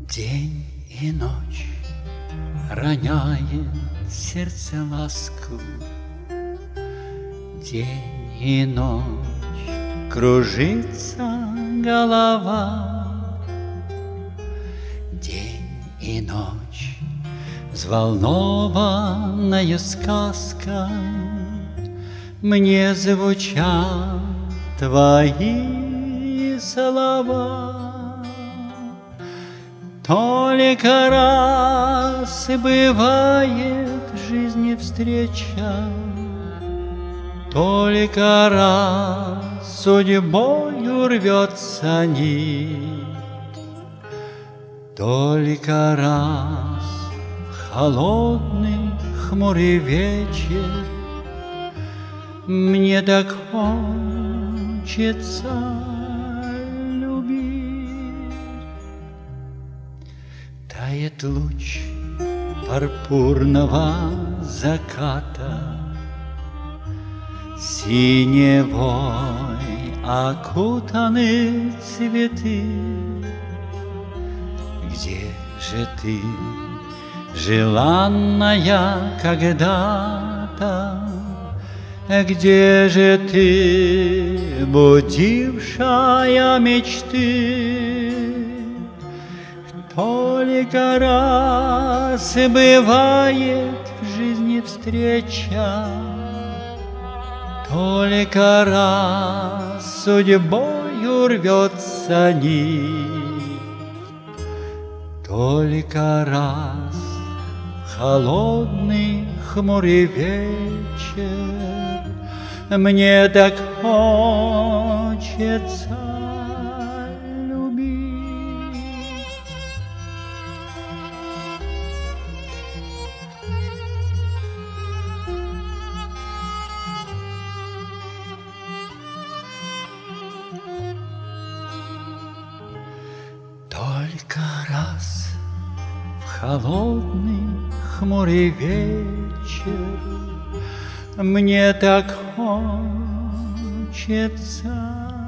День и ночь роняет сердце ласку. День и ночь кружится голова. День и ночь взволнованная сказка. Мне звучат твои слова. Только раз бывает в жизни встреча, только раз судьбою рвется нить, только раз в холодный хмурый вечер мне так хочется тает луч пурпурного заката, синевой окутаны цветы. Где же ты, желанная когда-то? Где же ты, будившая мечты? Только раз бывает в жизни встреча, только раз судьбою рвется нить, только раз в холодный хмурый вечер мне так хочется. Только раз в холодный хмурый вечер мне так хочется